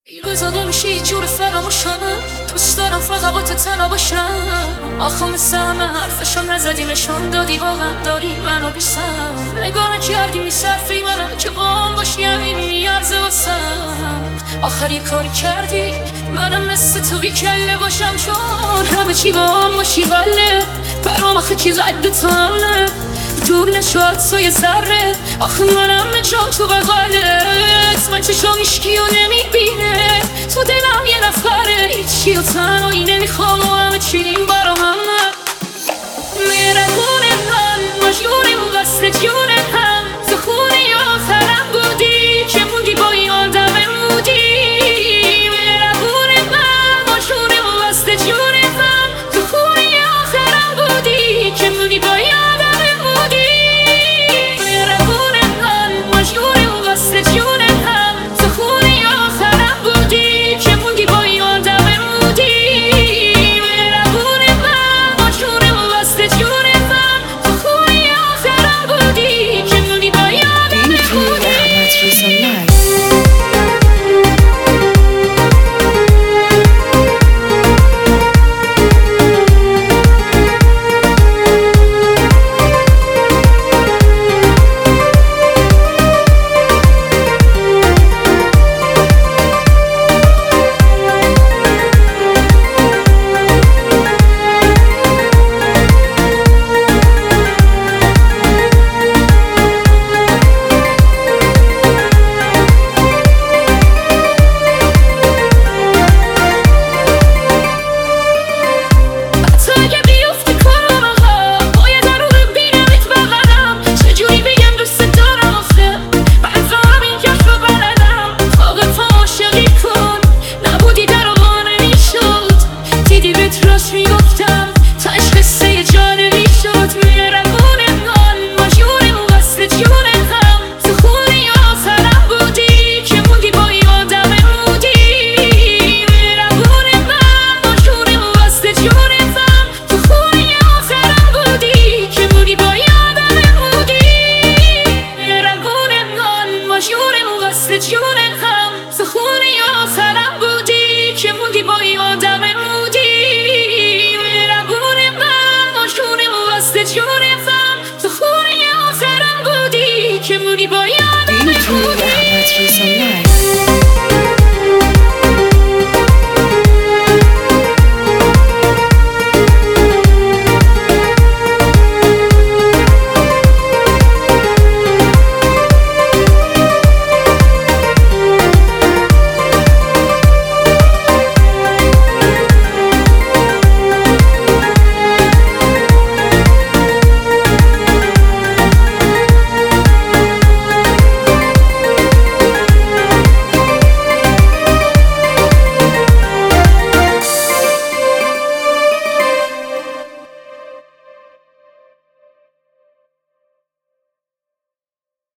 این روزا نمیشه یه جور فراموشم، دوست دارم فقط با تو تنها باشم. آخه مثل همه حرفشو نزدی، نشان دادی واقعا داری منو دوستم. نگاه نکردی میصرفی منم که با هم باشی، همین میارزه واسم. آخر یه کاری کردی منم مثل تو بی کله باشم، چون همه چی با هم باشی وله برام آخه چیز عد تو همه دور نشد تو یه ذره. آخه منم جان تو بغلت، من چشام هیچکیو نمیبینه، تو دلم یه نفره، هیچی و تنهایی نمیخوام و همه چیم برام همه. مهربون من مجبورم وصل جون هم، تو خونی آخرم بودی که موندی با این آدم مودی. مهربون من مجبورم وصل جون هم، تو خونی آخرم بودی که موندی با این آدم مودی. مهربون من مجبورم وصل جون هم، تو خونی آخرم بودی که موندی با این آدم مودی. مهربون من مجبورم وصل جون هم، تو خونی آخرم بودی که موندی با این آدم مودی. میگفتم تا عشق سه جانبی شد. مهربون من مجبورم وصل جون هم، تو خونی آخرم بودی که موندی با این آدم مودی. مهربون من مجبورم وصل جون هم، تو خونی آخرم بودی که موندی با این آدم مودی. مهربون من مجبورم وصل جون هم.